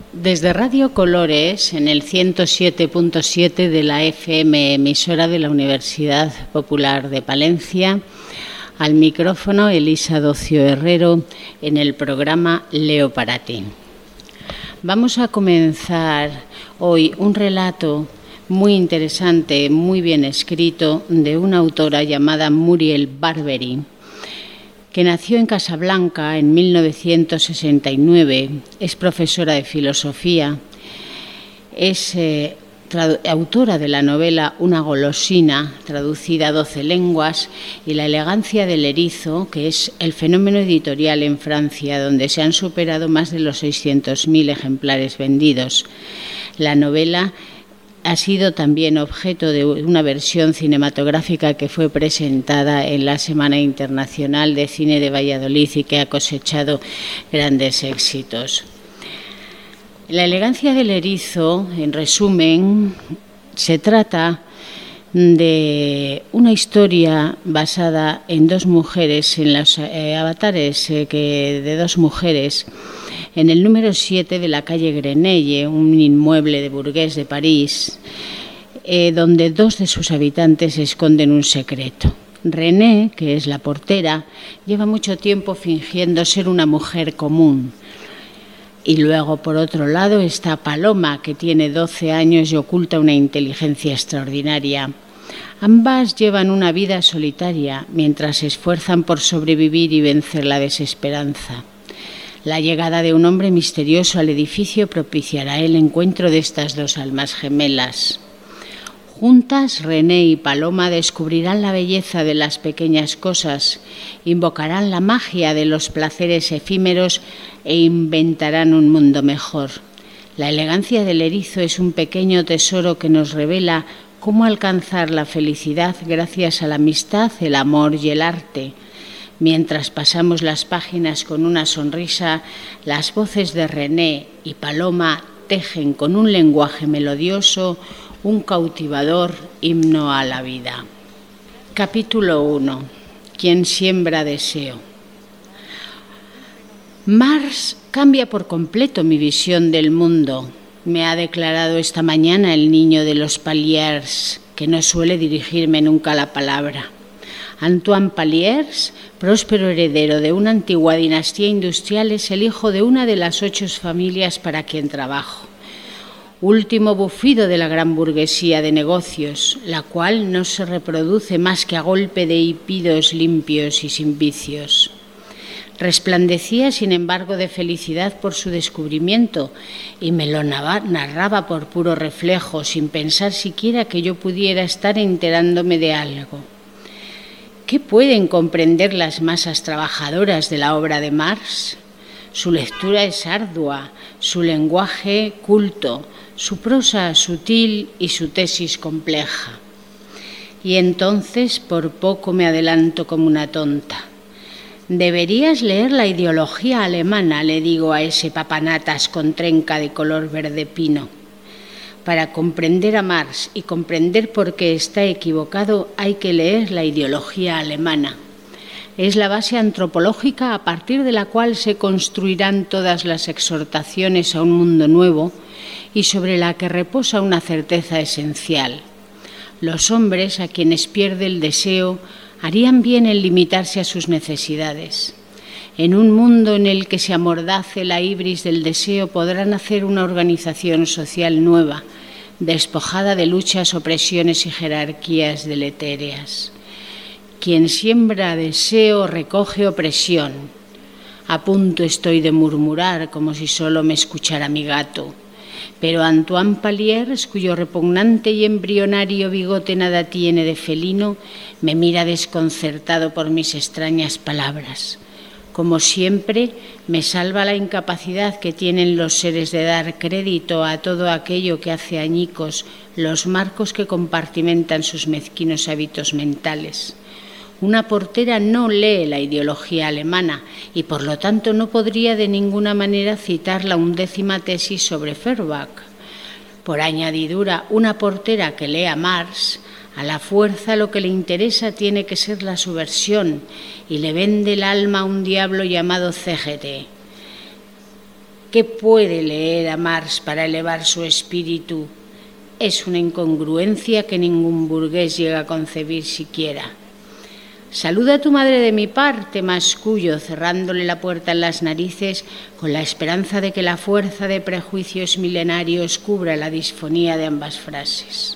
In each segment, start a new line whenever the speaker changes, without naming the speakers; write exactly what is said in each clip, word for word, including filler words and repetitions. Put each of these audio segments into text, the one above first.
Desde Radio Colores, en el ciento siete punto siete de la F M, emisora de la Universidad Popular de Palencia, al micrófono Elisa Docio Herrero en el programa Leo para ti. Vamos a comenzar hoy un relato muy interesante, muy bien escrito, de una autora llamada Muriel Barbery, que nació en Casablanca en mil novecientos sesenta y nueve, es profesora de filosofía, es eh, autora de la novela Una golosina, traducida a doce lenguas, y La elegancia del erizo, que es el fenómeno editorial en Francia, donde se han superado más de los seiscientos mil ejemplares vendidos. La novela ha sido también objeto de una versión cinematográfica que fue presentada en la Semana Internacional de Cine de Valladolid y que ha cosechado grandes éxitos. La elegancia del erizo, en resumen, se trata de una historia basada en dos mujeres, en los eh, avatares eh, que, de dos mujeres, en el número siete de la calle Grenelle, un inmueble de burgués de París, eh, donde dos de sus habitantes esconden un secreto. René, que es la portera, lleva mucho tiempo fingiendo ser una mujer común. Y luego, por otro lado, está Paloma, que tiene doce años y oculta una inteligencia extraordinaria. Ambas llevan una vida solitaria mientras se esfuerzan por sobrevivir y vencer la desesperanza. La llegada de un hombre misterioso al edificio propiciará el encuentro de estas dos almas gemelas. Juntas, René y Paloma descubrirán la belleza de las pequeñas cosas, invocarán la magia de los placeres efímeros e inventarán un mundo mejor. La elegancia del erizo es un pequeño tesoro que nos revela cómo alcanzar la felicidad gracias a la amistad, el amor y el arte. Mientras pasamos las páginas con una sonrisa, las voces de René y Paloma tejen con un lenguaje melodioso un cautivador himno a la vida. Capítulo uno. Quien siembra deseo. Mars cambia por completo mi visión del mundo, me ha declarado esta mañana el niño de los Paliers, que no suele dirigirme nunca la palabra. Antoine Paliers, próspero heredero de una antigua dinastía industrial, es el hijo de una de las ocho familias para quien trabajo. Último bufido de la gran burguesía de negocios, la cual no se reproduce más que a golpe de hípidos limpios y sin vicios. Resplandecía, sin embargo, de felicidad por su descubrimiento y me lo narraba por puro reflejo, sin pensar siquiera que yo pudiera estar enterándome de algo. ¿Qué pueden comprender las masas trabajadoras de la obra de Marx? Su lectura es ardua, su lenguaje culto, su prosa sutil y su tesis compleja. Y entonces por poco me adelanto como una tonta. Deberías leer la ideología alemana, le digo a ese papanatas con trenca de color verde pino. Para comprender a Marx y comprender por qué está equivocado hay que leer la ideología alemana. Es la base antropológica a partir de la cual se construirán todas las exhortaciones a un mundo nuevo y sobre la que reposa una certeza esencial. Los hombres, a quienes pierde el deseo, harían bien en limitarse a sus necesidades. En un mundo en el que se amordace la ibris del deseo podrán hacer una organización social nueva, despojada de luchas, opresiones y jerarquías deletéreas. Quien siembra deseo recoge opresión. A punto estoy de murmurar como si solo me escuchara mi gato. Pero Antoine Paliers, cuyo repugnante y embrionario bigote nada tiene de felino, me mira desconcertado por mis extrañas palabras. Como siempre, me salva la incapacidad que tienen los seres de dar crédito a todo aquello que hace añicos los marcos que compartimentan sus mezquinos hábitos mentales. Una portera no lee la ideología alemana y por lo tanto no podría de ninguna manera citar la undécima tesis sobre Feuerbach. Por añadidura, una portera que lea Marx, a la fuerza lo que le interesa tiene que ser la subversión y le vende el alma a un diablo llamado C G T. ¿Qué puede leer a Marx para elevar su espíritu? Es una incongruencia que ningún burgués llega a concebir siquiera. Saluda a tu madre de mi parte, mascullo, cerrándole la puerta en las narices con la esperanza de que la fuerza de prejuicios milenarios cubra la disfonía de ambas frases.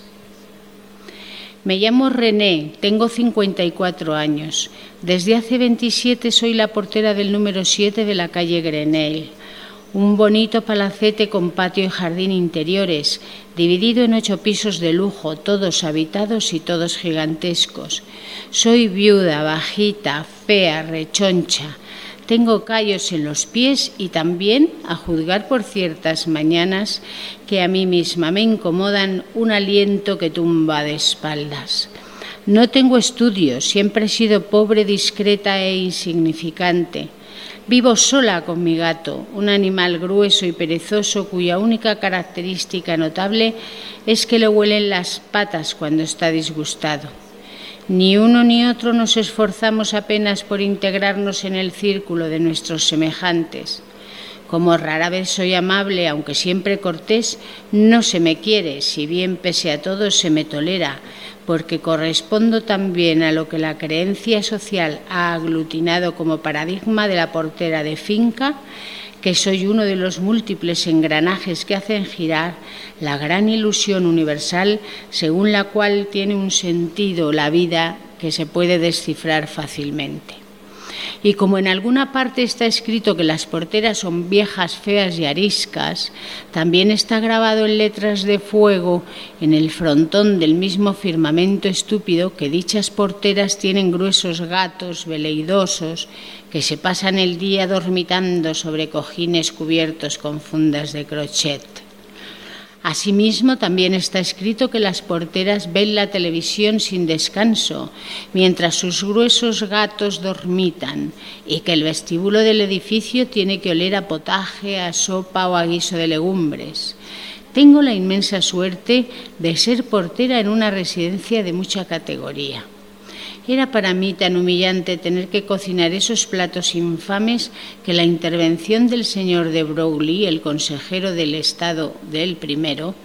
Me llamo René, tengo cincuenta y cuatro años. Desde hace veintisiete soy la portera del número siete de la calle Grenelle. Un bonito palacete con patio y jardín interiores, dividido en ocho pisos de lujo, todos habitados y todos gigantescos. Soy viuda, bajita, fea, rechoncha. Tengo callos en los pies y también, a juzgar por ciertas mañanas que a mí misma me incomodan, un aliento que tumba de espaldas. No tengo estudios, siempre he sido pobre, discreta e insignificante. Vivo sola con mi gato, un animal grueso y perezoso cuya única característica notable es que le huelen las patas cuando está disgustado. Ni uno ni otro nos esforzamos apenas por integrarnos en el círculo de nuestros semejantes. Como rara vez soy amable, aunque siempre cortés, no se me quiere, si bien pese a todo se me tolera, porque correspondo también a lo que la creencia social ha aglutinado como paradigma de la portera de finca, que soy uno de los múltiples engranajes que hacen girar la gran ilusión universal según la cual tiene un sentido la vida que se puede descifrar fácilmente. Y como en alguna parte está escrito que las porteras son viejas, feas y ariscas, también está grabado en letras de fuego en el frontón del mismo firmamento estúpido que dichas porteras tienen gruesos gatos veleidosos que se pasan el día dormitando sobre cojines cubiertos con fundas de crochet. Asimismo, también está escrito que las porteras ven la televisión sin descanso, mientras sus gruesos gatos dormitan, y que el vestíbulo del edificio tiene que oler a potaje, a sopa o a guiso de legumbres. Tengo la inmensa suerte de ser portera en una residencia de mucha categoría. Era para mí tan humillante tener que cocinar esos platos infames que la intervención del señor de Broglie, el consejero del Estado del primero,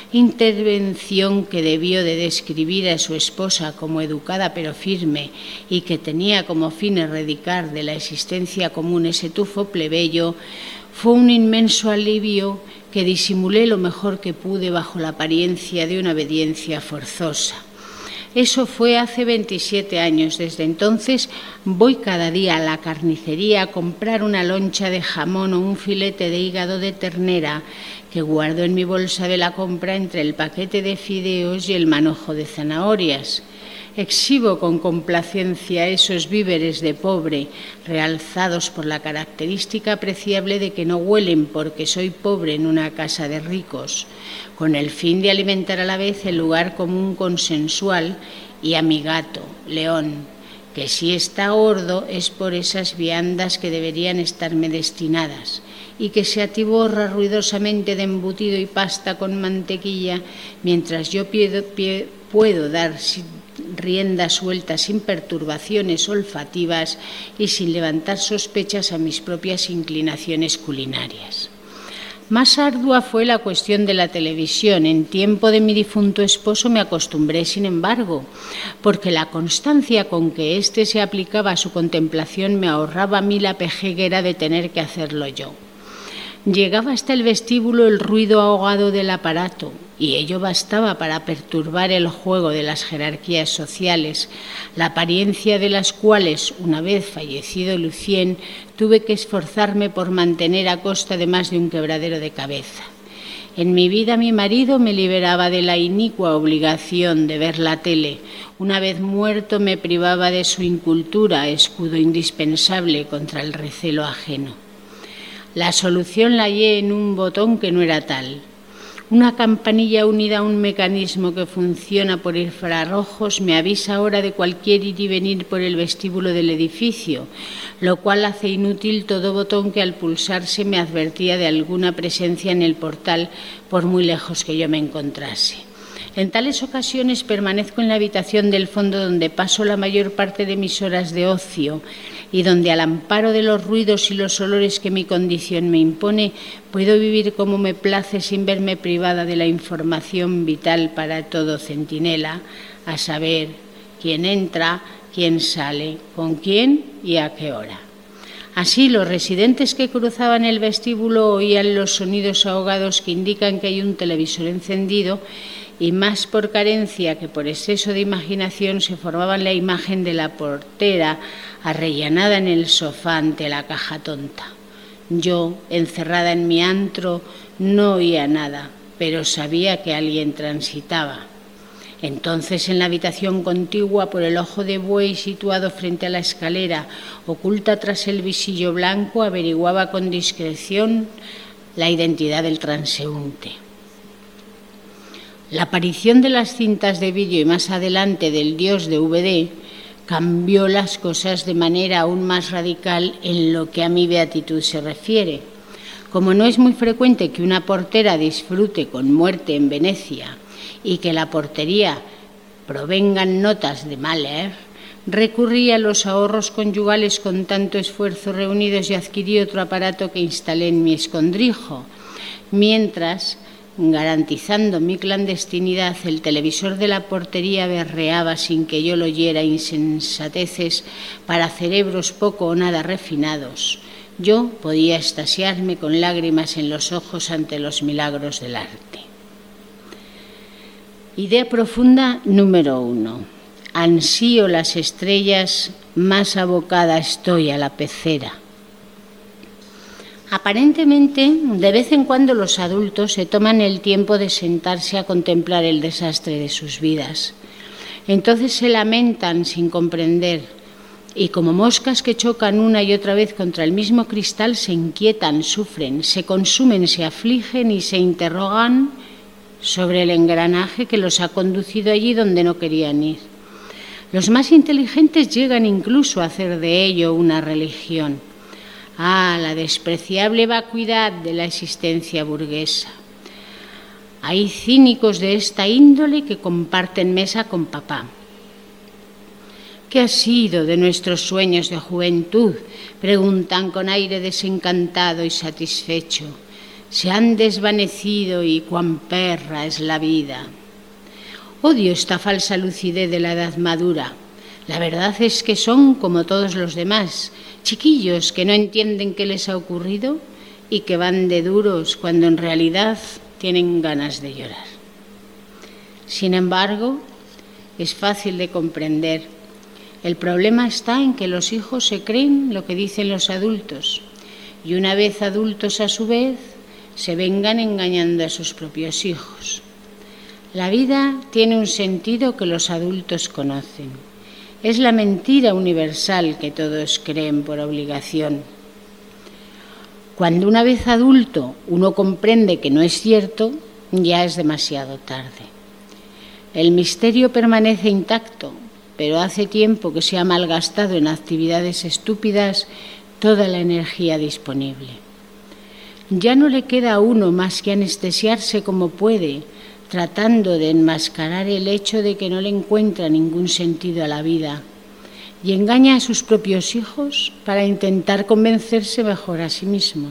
intervención que debió de describir a su esposa como educada pero firme y que tenía como fin erradicar de la existencia común ese tufo plebeyo, fue un inmenso alivio que disimulé lo mejor que pude bajo la apariencia de una obediencia forzosa. Eso fue hace veintisiete años. Desde entonces voy cada día a la carnicería a comprar una loncha de jamón o un filete de hígado de ternera que guardo en mi bolsa de la compra entre el paquete de fideos y el manojo de zanahorias. Exhibo con complacencia esos víveres de pobre, realzados por la característica apreciable de que no huelen porque soy pobre en una casa de ricos, con el fin de alimentar a la vez el lugar común consensual y a mi gato, León, que si está gordo es por esas viandas que deberían estarme destinadas y que se atiborra ruidosamente de embutido y pasta con mantequilla, mientras yo puedo, puedo dar rienda suelta sin perturbaciones olfativas y sin levantar sospechas a mis propias inclinaciones culinarias. Más ardua fue la cuestión de la televisión. En tiempo de mi difunto esposo me acostumbré, sin embargo, porque la constancia con que éste se aplicaba a su contemplación me ahorraba a mí la pejeguera de tener que hacerlo yo. Llegaba hasta el vestíbulo el ruido ahogado del aparato, y ello bastaba para perturbar el juego de las jerarquías sociales, la apariencia de las cuales, una vez fallecido Lucien, tuve que esforzarme por mantener a costa de más de un quebradero de cabeza. En mi vida mi marido me liberaba de la inicua obligación de ver la tele. Una vez muerto me privaba de su incultura, escudo indispensable contra el recelo ajeno. La solución la hallé en un botón que no era tal. Una campanilla unida a un mecanismo que funciona por infrarrojos me avisa ahora de cualquier ir y venir por el vestíbulo del edificio, lo cual hace inútil todo botón que al pulsarse me advertía de alguna presencia en el portal por muy lejos que yo me encontrase. En tales ocasiones permanezco en la habitación del fondo donde paso la mayor parte de mis horas de ocio y donde, al amparo de los ruidos y los olores que mi condición me impone, puedo vivir como me place sin verme privada de la información vital para todo centinela, a saber, quién entra, quién sale, con quién y a qué hora. Así, los residentes que cruzaban el vestíbulo oían los sonidos ahogados que indican que hay un televisor encendido y, más por carencia que por exceso de imaginación, se formaban la imagen de la portera arrellanada en el sofá ante la caja tonta. Yo, encerrada en mi antro, no oía nada, pero sabía que alguien transitaba. Entonces, en la habitación contigua, por el ojo de buey situado frente a la escalera, oculta tras el visillo blanco, averiguaba con discreción la identidad del transeúnte. La aparición de las cintas de vídeo y más adelante del dios de V D cambió las cosas de manera aún más radical en lo que a mi beatitud se refiere. Como no es muy frecuente que una portera disfrute con muerte en Venecia y que la portería provengan notas de Mahler, recurrí a los ahorros conyugales con tanto esfuerzo reunidos y adquirí otro aparato que instalé en mi escondrijo, mientras, garantizando mi clandestinidad, el televisor de la portería berreaba sin que yo lo oyera insensateces para cerebros poco o nada refinados. Yo podía extasiarme con lágrimas en los ojos ante los milagros del arte. Idea profunda número uno. Ansío las estrellas, más abocada estoy a la pecera. Aparentemente, de vez en cuando los adultos se toman el tiempo de sentarse a contemplar el desastre de sus vidas. Entonces se lamentan sin comprender y, como moscas que chocan una y otra vez contra el mismo cristal, se inquietan, sufren, se consumen, se afligen y se interrogan sobre el engranaje que los ha conducido allí donde no querían ir. Los más inteligentes llegan incluso a hacer de ello una religión. Ah, la despreciable vacuidad de la existencia burguesa. Hay cínicos de esta índole que comparten mesa con papá. ¿Qué ha sido de nuestros sueños de juventud?, preguntan con aire desencantado y satisfecho. Se han desvanecido y cuán perra es la vida. Odio esta falsa lucidez de la edad madura. La verdad es que son como todos los demás, chiquillos que no entienden qué les ha ocurrido y que van de duros cuando en realidad tienen ganas de llorar. Sin embargo, es fácil de comprender. El problema está en que los hijos se creen lo que dicen los adultos y, una vez adultos a su vez, se vengan engañando a sus propios hijos. La vida tiene un sentido que los adultos conocen. Es la mentira universal que todos creen por obligación. Cuando una vez adulto uno comprende que no es cierto, ya es demasiado tarde. El misterio permanece intacto, pero hace tiempo que se ha malgastado en actividades estúpidas toda la energía disponible. Ya no le queda a uno más que anestesiarse como puede, tratando de enmascarar el hecho de que no le encuentra ningún sentido a la vida, y engaña a sus propios hijos para intentar convencerse mejor a sí mismo.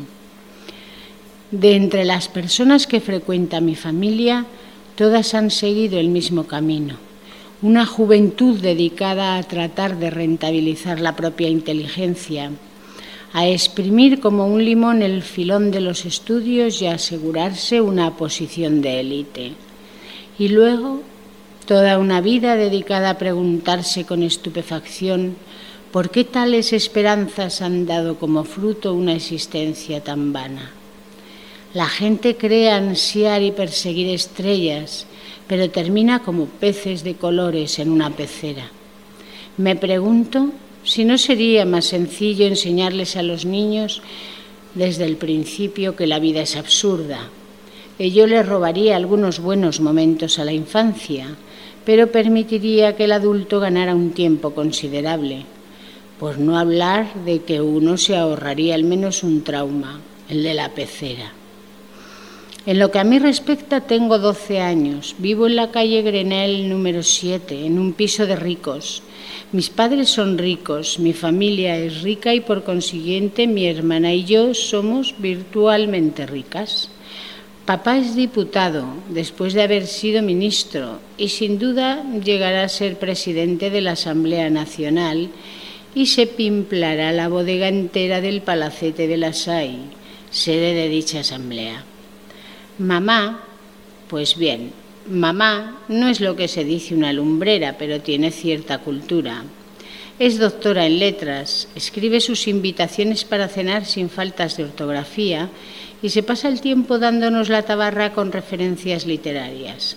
De entre las personas que frecuenta mi familia, todas han seguido el mismo camino, una juventud dedicada a tratar de rentabilizar la propia inteligencia, a exprimir como un limón el filón de los estudios y a asegurarse una posición de élite. Y luego, toda una vida dedicada a preguntarse con estupefacción por qué tales esperanzas han dado como fruto una existencia tan vana. La gente cree ansiar y perseguir estrellas, pero termina como peces de colores en una pecera. Me pregunto si no sería más sencillo enseñarles a los niños desde el principio que la vida es absurda. Ello les robaría algunos buenos momentos a la infancia, pero permitiría que el adulto ganara un tiempo considerable, por no hablar de que uno se ahorraría al menos un trauma, el de la pecera. En lo que a mí respecta, tengo doce años. Vivo en la calle Grenelle número siete, en un piso de ricos. Mis padres son ricos, mi familia es rica y por consiguiente mi hermana y yo somos virtualmente ricas. Papá es diputado, después de haber sido ministro, y sin duda llegará a ser presidente de la Asamblea Nacional y se pimplará la bodega entera del Palacete de la Sai, sede de dicha asamblea. Mamá, pues bien, mamá no es lo que se dice una lumbrera, pero tiene cierta cultura. Es doctora en letras, escribe sus invitaciones para cenar sin faltas de ortografía y se pasa el tiempo dándonos la tabarra con referencias literarias.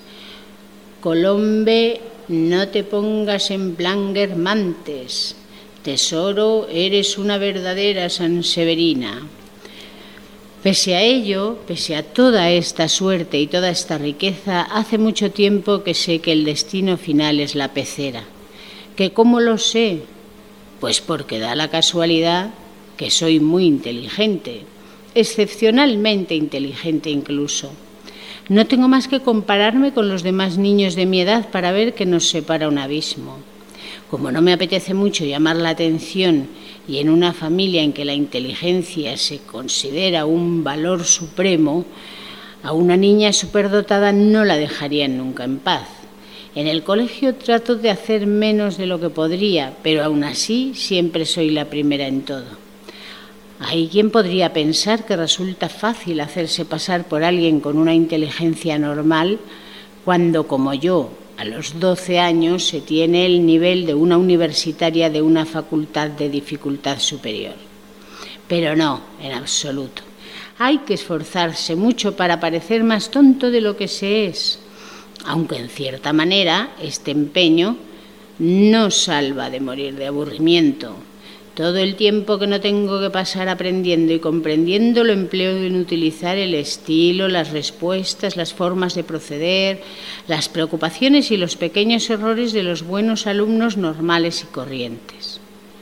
Colombe, no te pongas en plan Guermantes. Tesoro, eres una verdadera Sanseverina. Pese a ello, pese a toda esta suerte y toda esta riqueza, hace mucho tiempo que sé que el destino final es la pecera. ¿Que cómo lo sé? Pues porque da la casualidad que soy muy inteligente, excepcionalmente inteligente incluso. No tengo más que compararme con los demás niños de mi edad para ver que nos separa un abismo. Como no me apetece mucho llamar la atención y en una familia en que la inteligencia se considera un valor supremo, a una niña superdotada no la dejarían nunca en paz. En el colegio trato de hacer menos de lo que podría, pero aún así siempre soy la primera en todo. Hay quien podría pensar que resulta fácil hacerse pasar por alguien con una inteligencia normal cuando, como yo, a los doce años se tiene el nivel de una universitaria de una facultad de dificultad superior. Pero no, en absoluto. Hay que esforzarse mucho para parecer más tonto de lo que se es, aunque en cierta manera este empeño no salva de morir de aburrimiento. Todo el tiempo que no tengo que pasar aprendiendo y comprendiendo lo empleo en utilizar el estilo, las respuestas, las formas de proceder, las preocupaciones y los pequeños errores de los buenos alumnos normales y corrientes.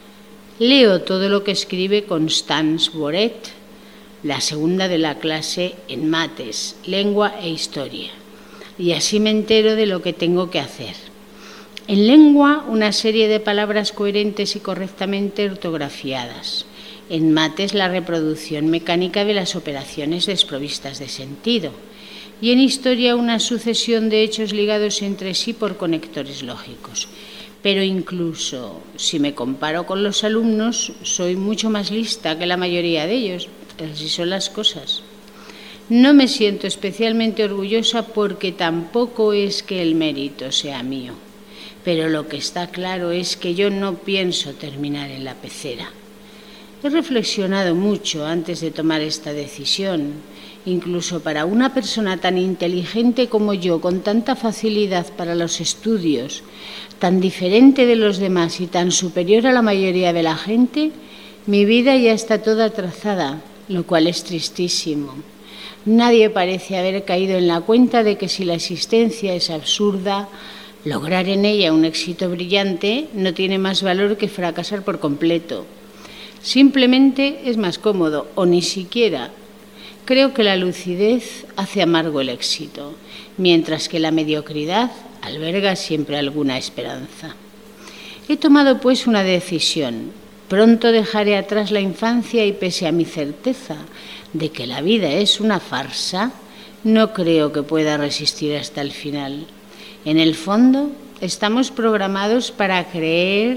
Leo todo lo que escribe Constance Boret, la segunda de la clase en mates, lengua e historia, y así me entero de lo que tengo que hacer. En lengua, una serie de palabras coherentes y correctamente ortografiadas. En mates, la reproducción mecánica de las operaciones desprovistas de sentido. Y en historia, una sucesión de hechos ligados entre sí por conectores lógicos. Pero incluso, si me comparo con los alumnos, soy mucho más lista que la mayoría de ellos. Así son las cosas. No me siento especialmente orgullosa porque tampoco es que el mérito sea mío. Pero lo que está claro es que yo no pienso terminar en la pecera. He reflexionado mucho antes de tomar esta decisión. Incluso para una persona tan inteligente como yo, con tanta facilidad para los estudios, tan diferente de los demás y tan superior a la mayoría de la gente, mi vida ya está toda trazada, lo cual es tristísimo. Nadie parece haber caído en la cuenta de que si la existencia es absurda, lograr en ella un éxito brillante no tiene más valor que fracasar por completo. Simplemente es más cómodo, o ni siquiera. Creo que la lucidez hace amargo el éxito, mientras que la mediocridad alberga siempre alguna esperanza. He tomado pues una decisión. Pronto dejaré atrás la infancia y pese a mi certeza de que la vida es una farsa, no creo que pueda resistir hasta el final. En el fondo, estamos programados para creer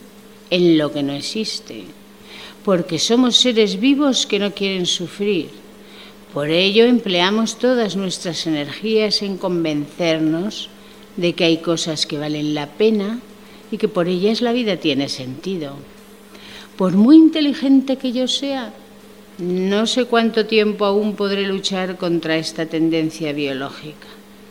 en lo que no existe, porque somos seres vivos que no quieren sufrir. Por ello, empleamos todas nuestras energías en convencernos de que hay cosas que valen la pena y que por ellas la vida tiene sentido. Por muy inteligente que yo sea, no sé cuánto tiempo aún podré luchar contra esta tendencia biológica.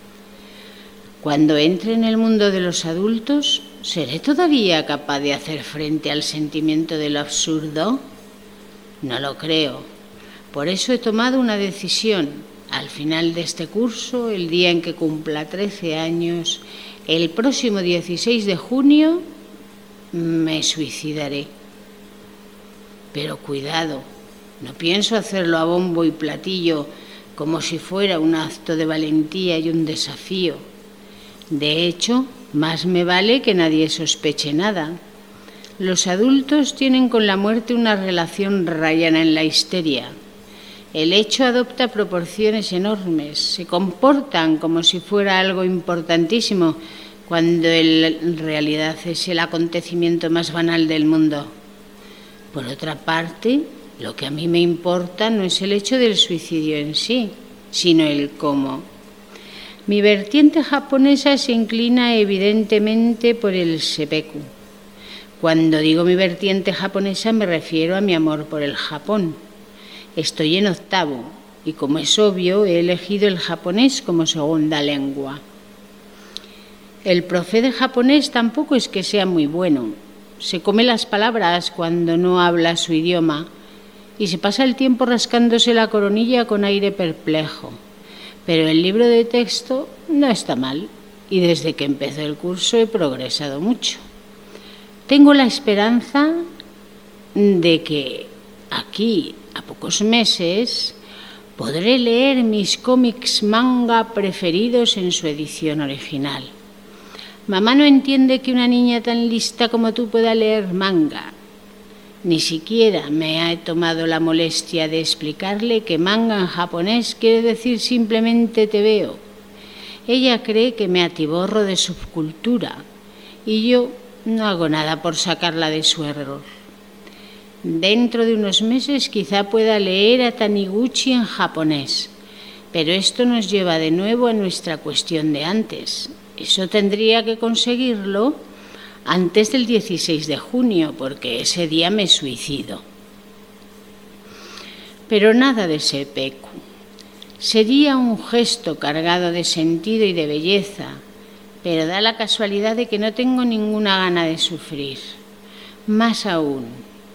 Cuando entre en el mundo de los adultos, ¿seré todavía capaz de hacer frente al sentimiento de lo absurdo? No lo creo. Por eso he tomado una decisión. Al final de este curso, el día en que cumpla trece años, el próximo dieciséis de junio, me suicidaré. Pero cuidado, no pienso hacerlo a bombo y platillo como si fuera un acto de valentía y un desafío. De hecho, más me vale que nadie sospeche nada. Los adultos tienen con la muerte una relación rayana en la histeria. El hecho adopta proporciones enormes, se comportan como si fuera algo importantísimo, cuando en realidad es el acontecimiento más banal del mundo. Por otra parte, lo que a mí me importa no es el hecho del suicidio en sí, sino el cómo. Mi vertiente japonesa se inclina evidentemente por el seppuku. Cuando digo mi vertiente japonesa me refiero a mi amor por el Japón. Estoy en octavo y, como es obvio, he elegido el japonés como segunda lengua. El profe de japonés tampoco es que sea muy bueno. Se come las palabras cuando no habla su idioma y se pasa el tiempo rascándose la coronilla con aire perplejo. Pero el libro de texto no está mal y desde que empezó el curso he progresado mucho. Tengo la esperanza de que aquí, a pocos meses, podré leer mis cómics manga preferidos en su edición original. Mamá no entiende que una niña tan lista como tú pueda leer manga. Ni siquiera me he tomado la molestia de explicarle que manga en japonés quiere decir simplemente te veo. Ella cree que me atiborro de subcultura y yo no hago nada por sacarla de su error. Dentro de unos meses quizá pueda leer a Taniguchi en japonés, pero esto nos lleva de nuevo a nuestra cuestión de antes. Eso tendría que conseguirlo antes del dieciséis de junio, porque ese día me suicido. Pero nada de seppuku. Sería un gesto cargado de sentido y de belleza, pero da la casualidad de que no tengo ninguna gana de sufrir. Más aún,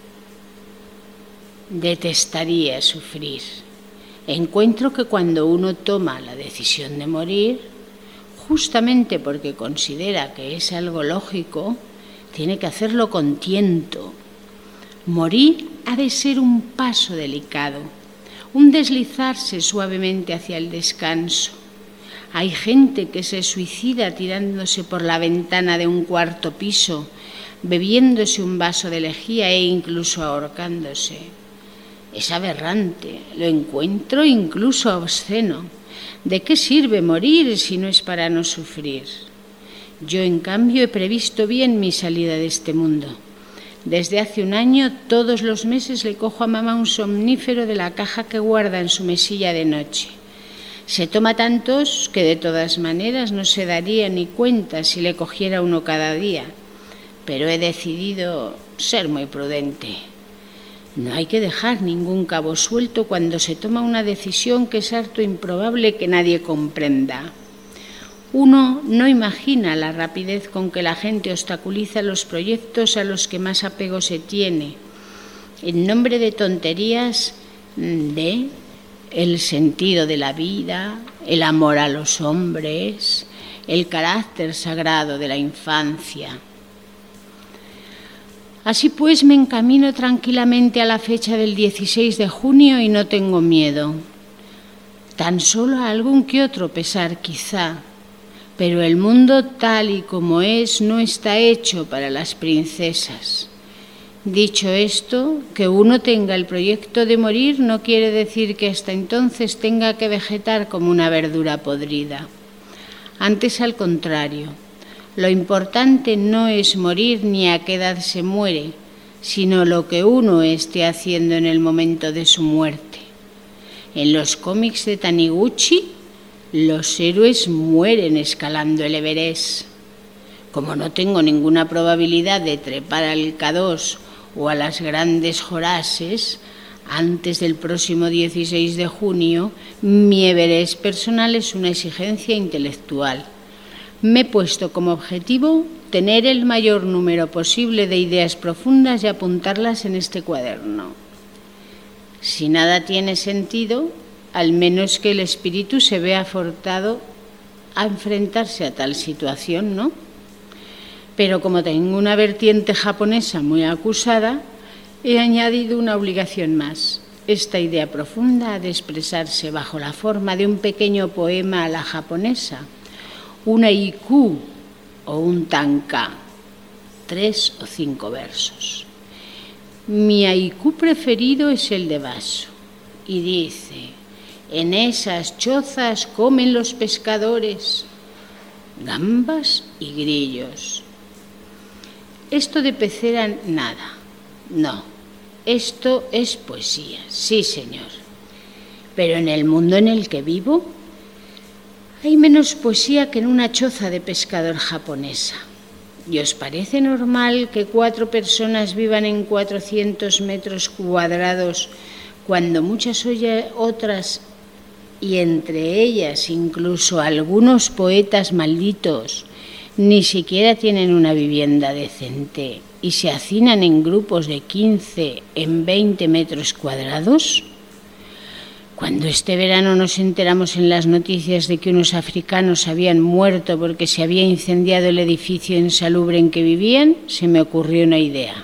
detestaría sufrir. Encuentro que cuando uno toma la decisión de morir, justamente porque considera que es algo lógico, tiene que hacerlo con tiento. Morir ha de ser un paso delicado, un deslizarse suavemente hacia el descanso. Hay gente que se suicida tirándose por la ventana de un cuarto piso, bebiéndose un vaso de lejía e incluso ahorcándose. Es aberrante, lo encuentro incluso obsceno. ¿De qué sirve morir si no es para no sufrir? Yo, en cambio, he previsto bien mi salida de este mundo. Desde hace un año, todos los meses le cojo a mamá un somnífero de la caja que guarda en su mesilla de noche. Se toma tantos que de todas maneras no se daría ni cuenta si le cogiera uno cada día. Pero he decidido ser muy prudente. No hay que dejar ningún cabo suelto cuando se toma una decisión que es harto improbable que nadie comprenda. Uno no imagina la rapidez con que la gente obstaculiza los proyectos a los que más apego se tiene, en nombre de tonterías de el sentido de la vida, el amor a los hombres, el carácter sagrado de la infancia. Así pues, me encamino tranquilamente a la fecha del dieciséis de junio y no tengo miedo. Tan solo a algún que otro pesar, quizá, pero el mundo tal y como es no está hecho para las princesas. Dicho esto, que uno tenga el proyecto de morir no quiere decir que hasta entonces tenga que vegetar como una verdura podrida. Antes, al contrario. Lo importante no es morir ni a qué edad se muere, sino lo que uno esté haciendo en el momento de su muerte. En los cómics de Taniguchi, los héroes mueren escalando el Everest. Como no tengo ninguna probabilidad de trepar al K dos o a las grandes Horaces, antes del próximo dieciséis de junio, mi Everest personal es una exigencia intelectual. Me he puesto como objetivo tener el mayor número posible de ideas profundas y apuntarlas en este cuaderno. Si nada tiene sentido, al menos que el espíritu se vea forzado a enfrentarse a tal situación, ¿no? Pero como tengo una vertiente japonesa muy acusada, he añadido una obligación más. Esta idea profunda ha de expresarse bajo la forma de un pequeño poema a la japonesa, un haiku o un tanka, tres o cinco versos. Mi haiku preferido es el de Baso y dice: en esas chozas comen los pescadores gambas y grillos. Esto de pecera, nada. No, esto es poesía, sí señor. Pero en el mundo en el que vivo hay menos poesía que en una choza de pescador japonesa. ¿Y os parece normal que cuatro personas vivan en cuatrocientos metros cuadrados cuando muchas otras, y entre ellas incluso algunos poetas malditos, ni siquiera tienen una vivienda decente y se hacinan en grupos de quince en veinte metros cuadrados? Cuando este verano nos enteramos en las noticias de que unos africanos habían muerto porque se había incendiado el edificio insalubre en que vivían, se me ocurrió una idea.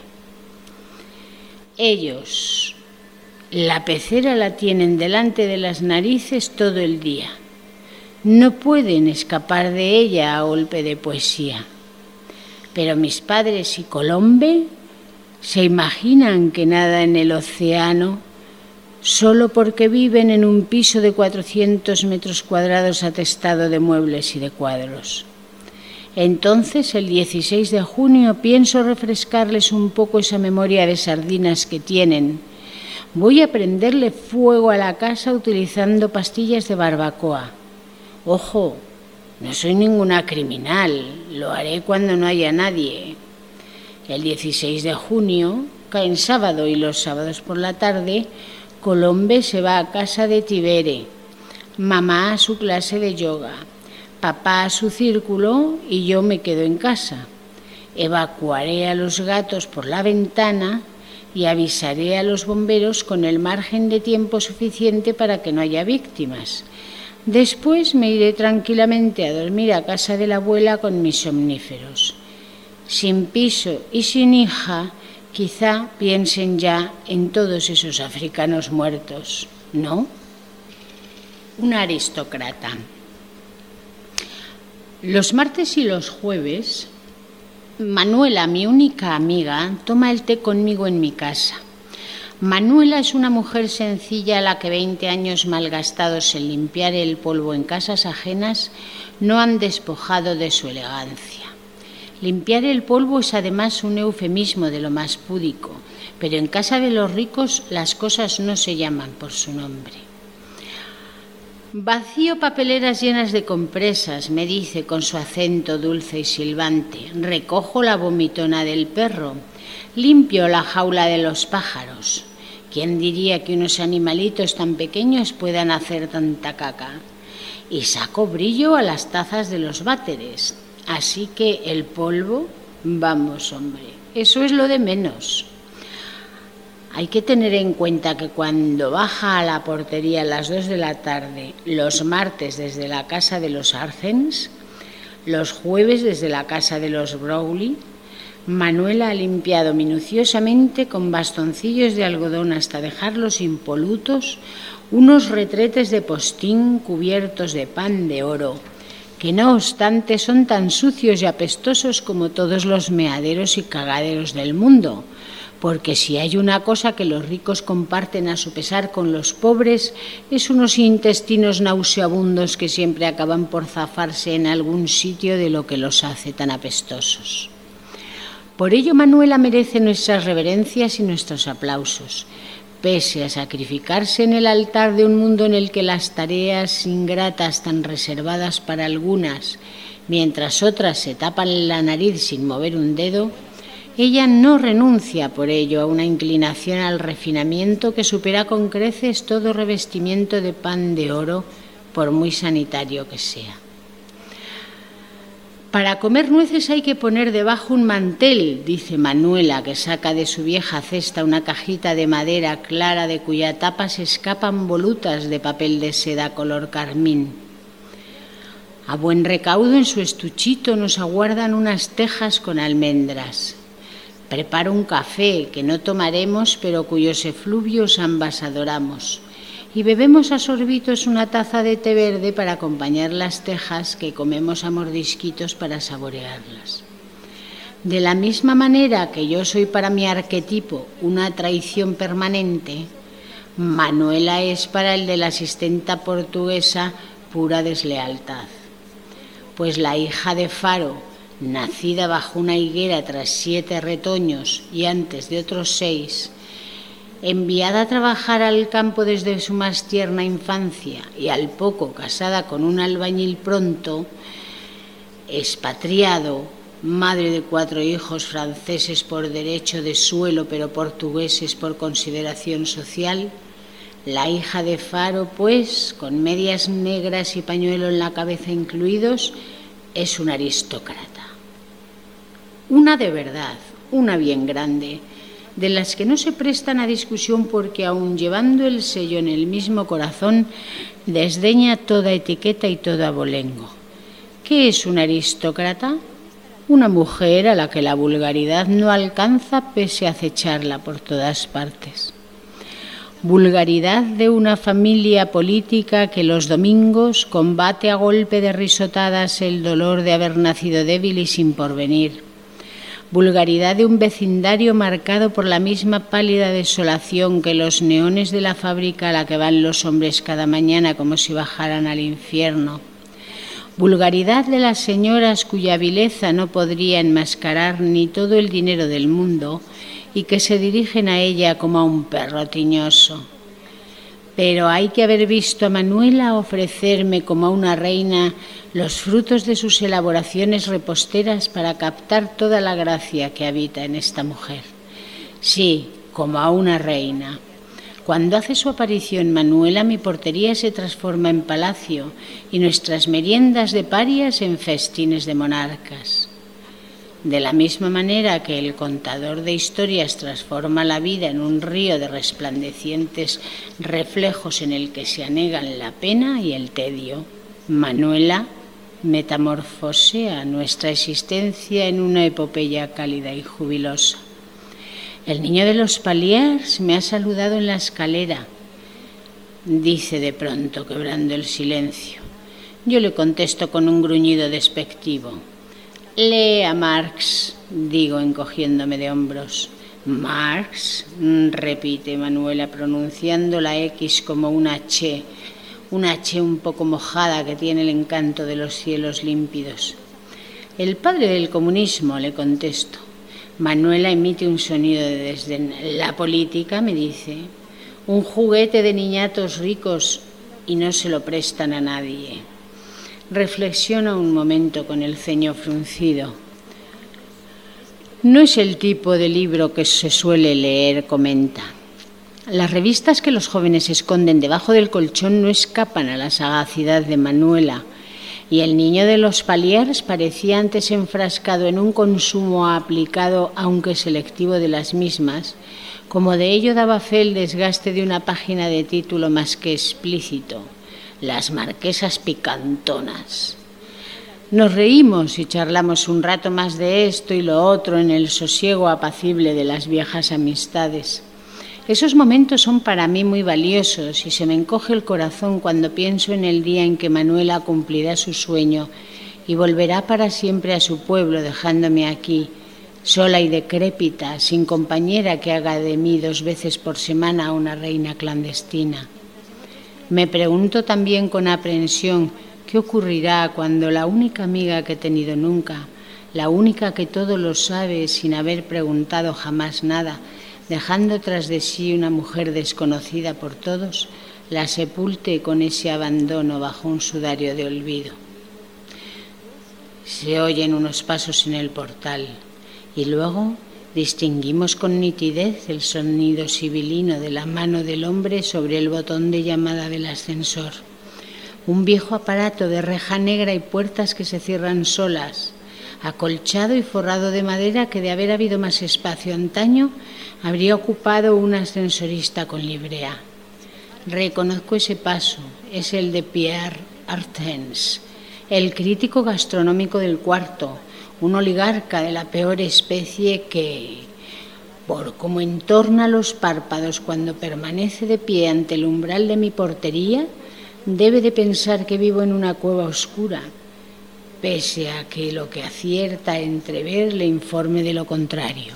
Ellos la pecera la tienen delante de las narices todo el día. No pueden escapar de ella a golpe de poesía. Pero mis padres y Colombe se imaginan que nada en el océano solo porque viven en un piso de cuatrocientos metros cuadrados atestado de muebles y de cuadros. Entonces, el dieciséis de junio, pienso refrescarles un poco esa memoria de sardinas que tienen. Voy a prenderle fuego a la casa utilizando pastillas de barbacoa. Ojo, no soy ninguna criminal, lo haré cuando no haya nadie. El dieciséis de junio, caen sábado y los sábados por la tarde, Colombe se va a casa de Tibere, mamá a su clase de yoga, papá a su círculo y yo me quedo en casa. Evacuaré a los gatos por la ventana y avisaré a los bomberos con el margen de tiempo suficiente para que no haya víctimas. Después me iré tranquilamente a dormir a casa de la abuela con mis somníferos. Sin piso y sin hija, quizá piensen ya en todos esos africanos muertos, ¿no? Una aristócrata. Los martes y los jueves, Manuela, mi única amiga, toma el té conmigo en mi casa. Manuela es una mujer sencilla a la que veinte años malgastados en limpiar el polvo en casas ajenas no han despojado de su elegancia. Limpiar el polvo es además un eufemismo de lo más púdico, pero en casa de los ricos las cosas no se llaman por su nombre. Vacío papeleras llenas de compresas, me dice con su acento dulce y silbante. Recojo la vomitona del perro. Limpio la jaula de los pájaros. ¿Quién diría que unos animalitos tan pequeños puedan hacer tanta caca? Y saco brillo a las tazas de los váteres. Así que el polvo, vamos hombre, eso es lo de menos. Hay que tener en cuenta que cuando baja a la portería a las dos de la tarde, los martes desde la casa de los Arcens, los jueves desde la casa de los Browley, Manuela ha limpiado minuciosamente con bastoncillos de algodón hasta dejarlos impolutos unos retretes de postín cubiertos de pan de oro, que no obstante son tan sucios y apestosos como todos los meaderos y cagaderos del mundo, porque si hay una cosa que los ricos comparten a su pesar con los pobres, es unos intestinos nauseabundos que siempre acaban por zafarse en algún sitio de lo que los hace tan apestosos. Por ello Manuela merece nuestras reverencias y nuestros aplausos, pese a sacrificarse en el altar de un mundo en el que las tareas ingratas tan reservadas para algunas, mientras otras se tapan la nariz sin mover un dedo, ella no renuncia por ello a una inclinación al refinamiento que supera con creces todo revestimiento de pan de oro, por muy sanitario que sea. Para comer nueces hay que poner debajo un mantel, dice Manuela, que saca de su vieja cesta una cajita de madera clara de cuya tapa se escapan volutas de papel de seda color carmín. A buen recaudo en su estuchito nos aguardan unas tejas con almendras. Preparo un café que no tomaremos, pero cuyos efluvios ambas adoramos. Y bebemos a sorbitos una taza de té verde para acompañar las tejas que comemos a mordisquitos para saborearlas. De la misma manera que yo soy para mi arquetipo una traición permanente, Manuela es para el de la asistenta portuguesa pura deslealtad. Pues la hija de Faro, nacida bajo una higuera tras siete retoños y antes de otros seis, enviada a trabajar al campo desde su más tierna infancia y al poco casada con un albañil pronto, expatriado, madre de cuatro hijos franceses por derecho de suelo pero portugueses por consideración social, la hija de Faro, pues, con medias negras y pañuelo en la cabeza incluidos, es una aristócrata. Una de verdad, una bien grande, de las que no se prestan a discusión porque aun llevando el sello en el mismo corazón, desdeña toda etiqueta y todo abolengo. ¿Qué es una aristócrata? Una mujer a la que la vulgaridad no alcanza pese a acecharla por todas partes. Vulgaridad de una familia política que los domingos combate a golpe de risotadas el dolor de haber nacido débil y sin porvenir. Vulgaridad de un vecindario marcado por la misma pálida desolación que los neones de la fábrica a la que van los hombres cada mañana como si bajaran al infierno. Vulgaridad de las señoras cuya vileza no podría enmascarar ni todo el dinero del mundo y que se dirigen a ella como a un perro tiñoso. Pero hay que haber visto a Manuela ofrecerme como a una reina los frutos de sus elaboraciones reposteras para captar toda la gracia que habita en esta mujer. Sí, como a una reina. Cuando hace su aparición Manuela, mi portería se transforma en palacio y nuestras meriendas de parias en festines de monarcas. De la misma manera que el contador de historias transforma la vida en un río de resplandecientes reflejos en el que se anegan la pena y el tedio, Manuela metamorfosea nuestra existencia en una epopeya cálida y jubilosa. El niño de los Paliers me ha saludado en la escalera, dice de pronto, quebrando el silencio. Yo le contesto con un gruñido despectivo. Lee a Marx, digo encogiéndome de hombros. Marx, repite Manuela pronunciando la X como una H, una H un poco mojada que tiene el encanto de los cielos límpidos. El padre del comunismo, le contesto. Manuela emite un sonido de desdén. La política, me dice, un juguete de niñatos ricos y no se lo prestan a nadie. Reflexiona un momento con el ceño fruncido. No es el tipo de libro que se suele leer, comenta. Las revistas que los jóvenes esconden debajo del colchón no escapan a la sagacidad de Manuela, y el niño de los Paliers parecía antes enfrascado en un consumo aplicado, aunque selectivo, de las mismas, como de ello daba fe el desgaste de una página de título más que explícito. Las marquesas picantonas. Nos reímos y charlamos un rato más de esto y lo otro en el sosiego apacible de las viejas amistades. Esos momentos son para mí muy valiosos y se me encoge el corazón cuando pienso en el día en que Manuela cumplirá su sueño y volverá para siempre a su pueblo, dejándome aquí, sola y decrépita, sin compañera que haga de mí dos veces por semana una reina clandestina. Me pregunto también con aprensión qué ocurrirá cuando la única amiga que he tenido nunca, la única que todo lo sabe sin haber preguntado jamás nada, dejando tras de sí una mujer desconocida por todos, la sepulte con ese abandono bajo un sudario de olvido. Se oyen unos pasos en el portal y luego distinguimos con nitidez el sonido sibilino de la mano del hombre sobre el botón de llamada del ascensor. Un viejo aparato de reja negra y puertas que se cierran solas, acolchado y forrado de madera que, de haber habido más espacio antaño, habría ocupado un ascensorista con librea. Reconozco ese paso, es el de Pierre Artens, el crítico gastronómico del cuarto, un oligarca de la peor especie que, por cómo entorna los párpados cuando permanece de pie ante el umbral de mi portería, debe de pensar que vivo en una cueva oscura, pese a que lo que acierta a entrever le informe de lo contrario.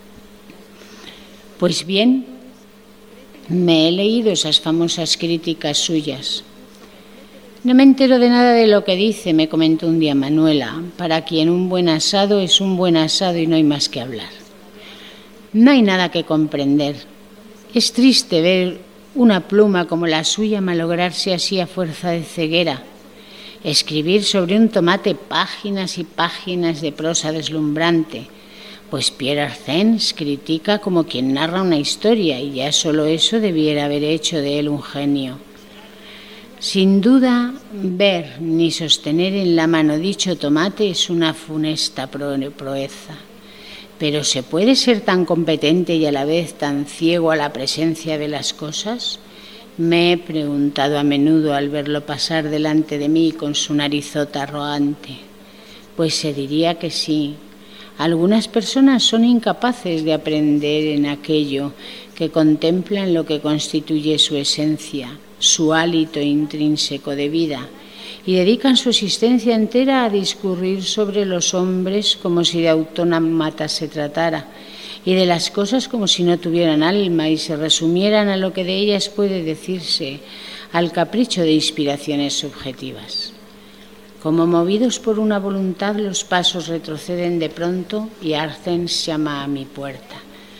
Pues bien, me he leído esas famosas críticas suyas. No me entero de nada de lo que dice, me comentó un día Manuela, para quien un buen asado es un buen asado y no hay más que hablar. No hay nada que comprender. Es triste ver una pluma como la suya malograrse así a fuerza de ceguera, escribir sobre un tomate páginas y páginas de prosa deslumbrante, pues Pierre Arsens critica como quien narra una historia y ya solo eso debiera haber hecho de él un genio. Sin duda, ver ni sostener en la mano dicho tomate es una funesta proeza. ¿Pero se puede ser tan competente y a la vez tan ciego a la presencia de las cosas? Me he preguntado a menudo al verlo pasar delante de mí con su narizota arrogante. Pues se diría que sí. Algunas personas son incapaces de aprender en aquello que contemplan lo que constituye su esencia, su hálito intrínseco de vida, y dedican su existencia entera a discurrir sobre los hombres como si de autómatas se tratara, y de las cosas como si no tuvieran alma y se resumieran a lo que de ellas puede decirse, al capricho de inspiraciones subjetivas. Como movidos por una voluntad, los pasos retroceden de pronto y Arsens llama a mi puerta.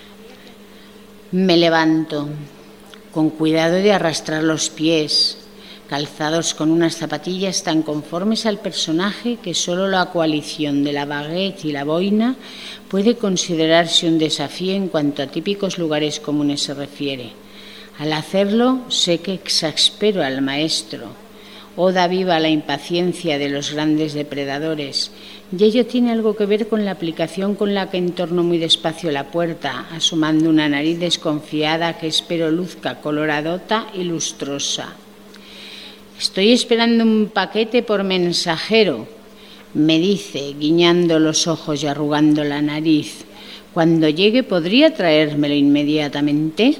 Me levanto, con cuidado de arrastrar los pies, calzados con unas zapatillas tan conformes al personaje que solo la coalición de la baguette y la boina puede considerarse un desafío en cuanto a típicos lugares comunes se refiere. Al hacerlo, sé que exaspero al maestro. Oda viva la impaciencia de los grandes depredadores, y ello tiene algo que ver con la aplicación con la que entorno muy despacio la puerta, asomando una nariz desconfiada que espero luzca coloradota y lustrosa. Estoy esperando un paquete por mensajero, me dice, guiñando los ojos y arrugando la nariz. Cuando llegue, ¿podría traérmelo inmediatamente?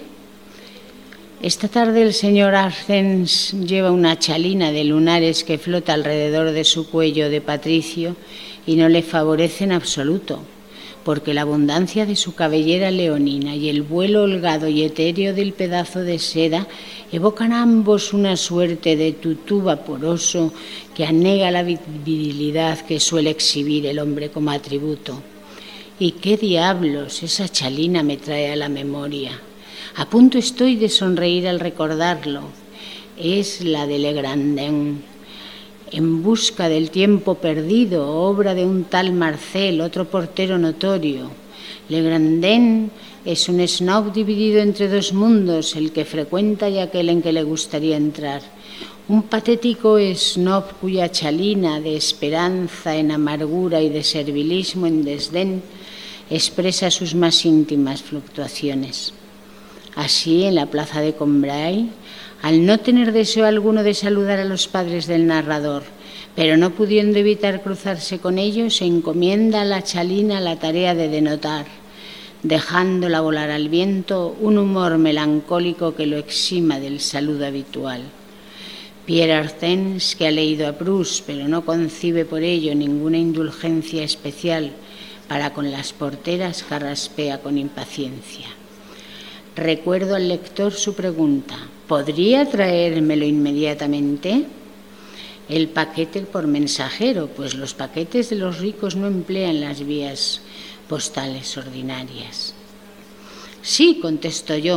Esta tarde el señor Arsens lleva una chalina de lunares que flota alrededor de su cuello de patricio y no le favorece en absoluto, porque la abundancia de su cabellera leonina y el vuelo holgado y etéreo del pedazo de seda evocan ambos una suerte de tutú vaporoso que anega la virilidad que suele exhibir el hombre como atributo. ¿Y qué diablos esa chalina me trae a la memoria? A punto estoy de sonreír al recordarlo. Es la de Legrandin, En busca del tiempo perdido, obra de un tal Marcel, otro portero notorio. Legrandin es un snob dividido entre dos mundos, el que frecuenta y aquel en que le gustaría entrar. Un patético snob cuya chalina de esperanza en amargura y de servilismo en desdén expresa sus más íntimas fluctuaciones. Así, en la plaza de Combray, al no tener deseo alguno de saludar a los padres del narrador, pero no pudiendo evitar cruzarse con ellos, se encomienda a la chalina la tarea de denotar, dejándola volar al viento, un humor melancólico que lo exima del saludo habitual. Pierre Arsens, que ha leído a Proust, pero no concibe por ello ninguna indulgencia especial para con las porteras, carraspea con impaciencia. Recuerdo al lector su pregunta: ¿podría traérmelo inmediatamente? El paquete por mensajero, pues los paquetes de los ricos no emplean las vías postales ordinarias. Sí, contestó yo,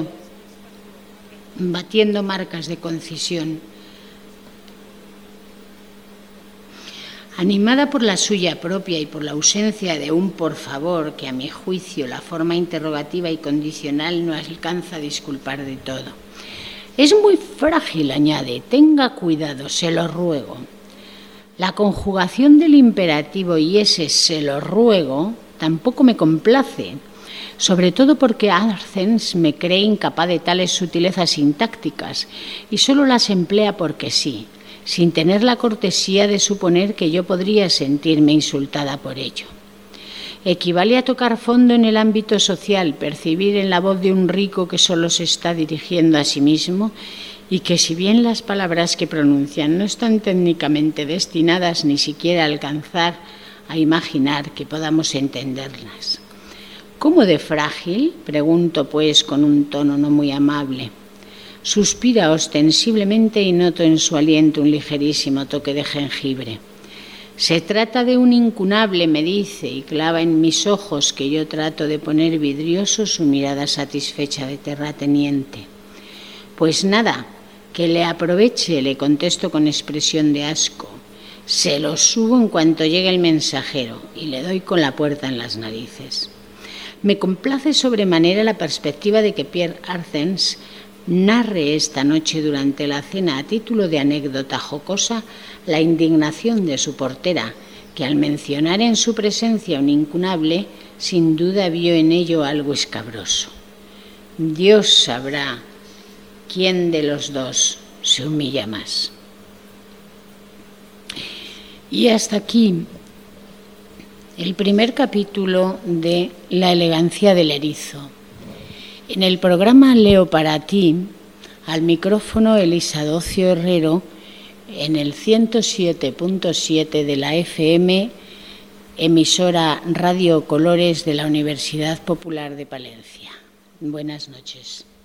batiendo marcas de concisión. Animada por la suya propia y por la ausencia de un por favor que a mi juicio la forma interrogativa y condicional no alcanza a disculpar de todo. Es muy frágil, añade, tenga cuidado, se lo ruego. La conjugación del imperativo y ese se lo ruego tampoco me complace, sobre todo porque Arsens me cree incapaz de tales sutilezas sintácticas y solo las emplea porque sí, sin tener la cortesía de suponer que yo podría sentirme insultada por ello. Equivale a tocar fondo en el ámbito social, percibir en la voz de un rico que solo se está dirigiendo a sí mismo y que, si bien las palabras que pronuncian no están técnicamente destinadas ni siquiera a alcanzar a imaginar que podamos entenderlas. ¿Cómo de frágil?, pregunto pues con un tono no muy amable. Suspira ostensiblemente y noto en su aliento un ligerísimo toque de jengibre. Se trata de un incunable, me dice, y clava en mis ojos, que yo trato de poner vidriosos, su mirada satisfecha de terrateniente. Pues nada, que le aproveche, le contesto con expresión de asco. Se lo subo en cuanto llegue el mensajero y le doy con la puerta en las narices. Me complace sobremanera la perspectiva de que Pierre Arthens narre esta noche durante la cena, a título de anécdota jocosa, la indignación de su portera, que al mencionar en su presencia un incunable, sin duda vio en ello algo escabroso. Dios sabrá quién de los dos se humilla más. Y hasta aquí el primer capítulo de La elegancia del erizo. En el programa Leo para ti, al micrófono Elisa Docio Herrero, en el ciento siete punto siete de la F M, emisora Radio Colores de la Universidad Popular de Palencia. Buenas noches.